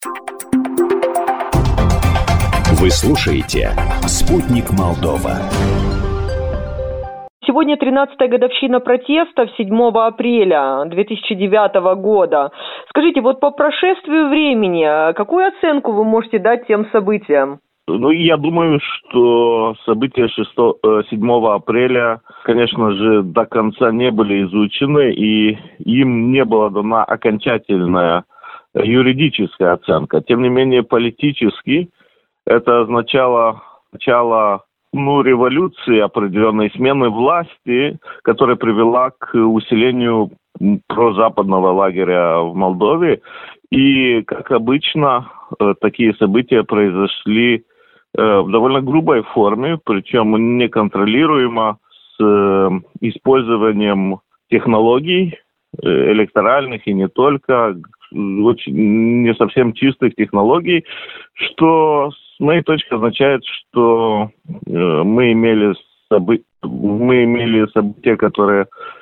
Вы слушаете «Спутник Молдова». Сегодня 13-я годовщина протестов 7 апреля 2009 года. Скажите, вот по прошествию времени, какую оценку вы можете дать тем событиям? Я думаю, что события 7 апреля, конечно же, до конца не были изучены, и им не была дана окончательная юридическая оценка. Тем не менее, политически это означало начало революции, определенной смены власти, которая привела к усилению прозападного лагеря в Молдове. И, как обычно, такие события произошли в довольно грубой форме, причем неконтролируемо, с использованием технологий электоральных и не только, очень не совсем чистых технологий, что с моей точки означает, что мы имели события, которые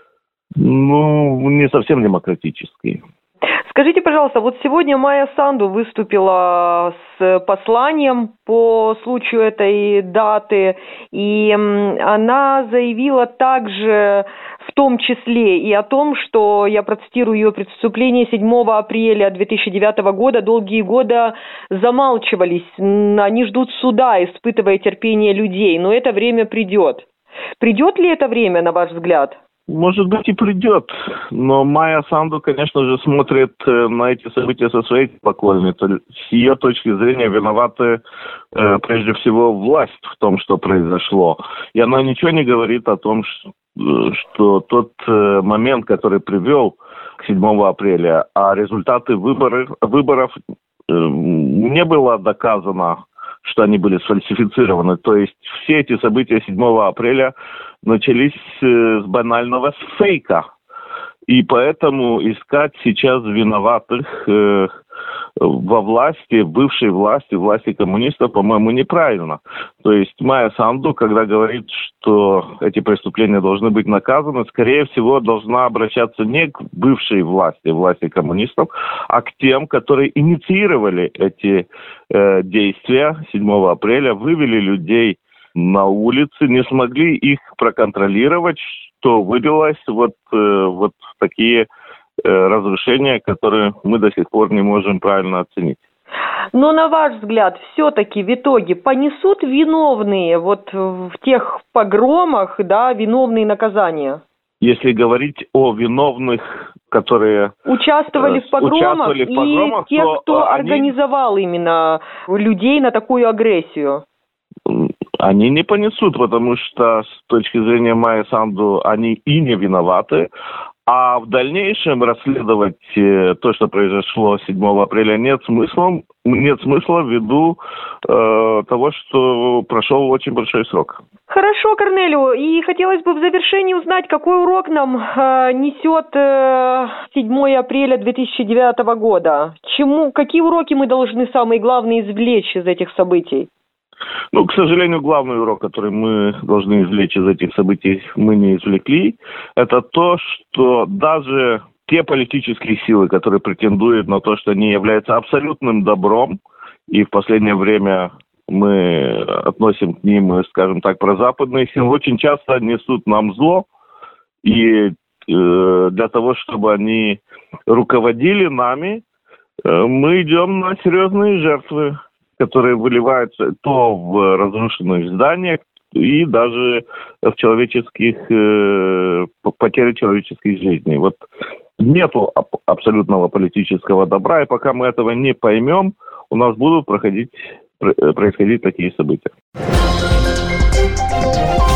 не совсем демократические. Скажите, пожалуйста, вот сегодня Майя Санду выступила с посланием по случаю этой даты, и она заявила также в том числе и о том, что, я процитирую ее, преступления 7 апреля 2009 года долгие годы замалчивались, они ждут суда, испытывая терпение людей, но это время придет. Придет ли это время, на ваш взгляд? Может быть, и придет, но Майя Санду, конечно же, смотрит на эти события со своей колокольни. С ее точки зрения виноваты прежде всего власть в том, что произошло. И она ничего не говорит о том, что тот момент, который привел к 7 апреля, а результаты выборов не было доказано, что они были сфальсифицированы. То есть все эти события 7 апреля начались с банального фейка. И поэтому искать сейчас виноватых во власти, бывшей власти коммунистов, по-моему, неправильно. То есть Майя Санду, когда говорит, что эти преступления должны быть наказаны, скорее всего, должна обращаться не к бывшей власти коммунистов, а к тем, которые инициировали эти действия 7 апреля, вывели людей на улицы, не смогли их проконтролировать, что вылилось вот в такие разрушения, которые мы до сих пор не можем правильно оценить. Но на ваш взгляд, все-таки в итоге понесут виновные вот в тех погромах, да, виновные наказания? Если говорить о виновных, которые участвовали в погромах, и тех, кто организовал именно людей на такую агрессию? Они не понесут, потому что с точки зрения Майи Санду они и не виноваты. А в дальнейшем расследовать то, что произошло 7 апреля, нет смысла ввиду того, что прошел очень большой срок. Хорошо, Корнелио. И хотелось бы в завершении узнать, какой урок нам несет 7 апреля 2009 года. Какие уроки мы должны самые главные извлечь из этих событий? К сожалению, главный урок, который мы должны извлечь из этих событий, мы не извлекли. Это то, что даже те политические силы, которые претендуют на то, что они являются абсолютным добром, и в последнее время мы относим к ним, скажем так, прозападные силы, очень часто несут нам зло. И для того, чтобы они руководили нами, мы идем на серьезные жертвы, которые выливаются то в разрушенных зданиях и даже в потере человеческих жизней. Вот нету абсолютного политического добра, и пока мы этого не поймем, у нас будут происходить такие события.